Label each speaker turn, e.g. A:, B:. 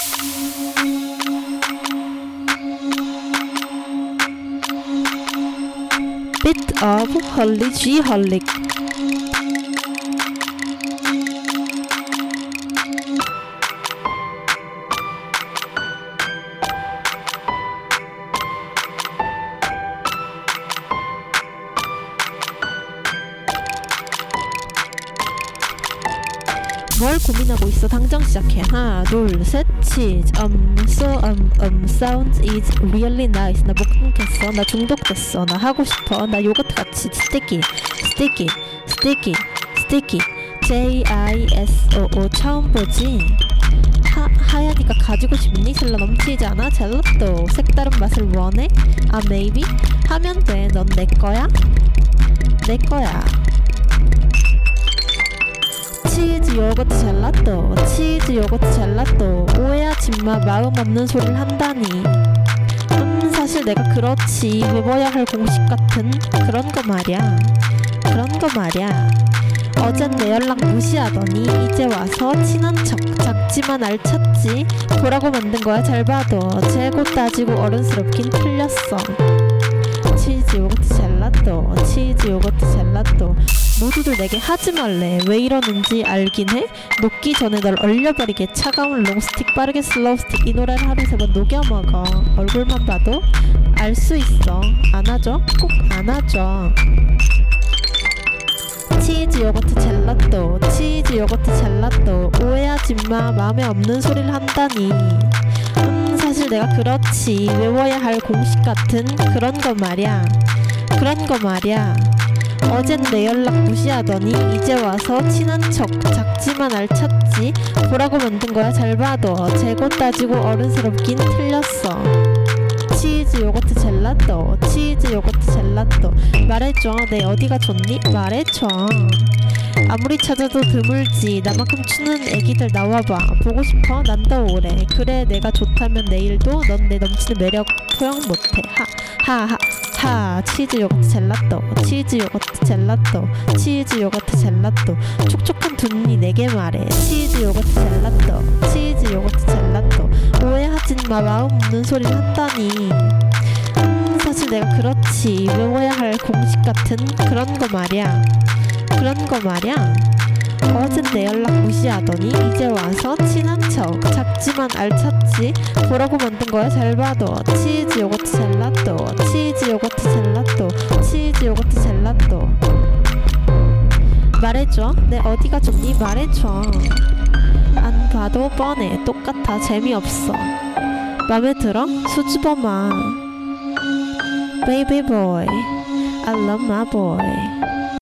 A: Bit of Holly. 뭘 고민하고 있어? 당장 시작해. 하나 둘셋 치즈 sounds is really nice. 나 못 끊겠어. 나 중독됐어. 나 하고 싶어. 나 요거트 같이 sticky JISOO 처음 보지? 하얀이가 가지고 싶니? 젤라 넘치지 않아? 젤라또 색다른 맛을 원해? 아 maybe? 하면 돼. 넌 내 거야? 내 거야. 치즈 요거트 젤라또 오해하지마. 마음 없는 소리를 한다니. 사실 내가 그렇지. 외워야 할 공식 같은 그런 거 말야. 어젠 내 연락 무시하더니 이제 와서 친한 척 작지만 알찼지. 보라고 만든 거야. 잘 봐도 재고 따지고 어른스럽긴 틀렸어. 치즈 요거트 젤라또 모두들 내게 하지 말래. 왜 이러는지 알긴 해? 녹기 전에 널 얼려버리게. 차가운 롱스틱 빠르게 슬로우스틱. 이 노래를 하루에 3번 녹여 먹어. 얼굴만 봐도 알 수 있어. 안아줘? 꼭 안아줘. 치즈 요거트 젤라또 오해하지마. 마음에 없는 소리를 한다니. 사실 내가 그렇지. 외워야 할 공식 같은 그런 거 말야. 어젠 내 연락 무시하더니 이제 와서 친한 척 작지만 알찼지. 보라고 만든 거야. 잘 봐도 재고 따지고 어른스럽긴 틀렸어. 치즈 요거트 젤라또 말해줘. 내 어디가 좋니? 말해줘. 아무리 찾아도 드물지. 나만큼 추는 애기들 나와봐. 보고 싶어? 난 더 오래. 그래 내가 좋다면 내일도 넌 내 넘치는 매력 포용 못해. 하하하 치즈 요거트 젤라또 촉촉한 두 눈이 내게 말해. 치즈 요거트 젤라또 오해하지마. 마음 없는 소리를 한다니. 사실 내가 그렇지. 외워야 할 공식 같은 그런 거 말야. 어젠 내 연락 무시하더니 이제 와서 친한 척 작지만 알찼지. 보라고 만든 거야. 잘 봐도 치즈 요거트 젤라또 말해줘. 내 어디가 좋니? 말해줘. 안 봐도 뻔해. 똑같아. 재미없어. 맘에 들어? 수줍어마. Baby boy, I love my boy.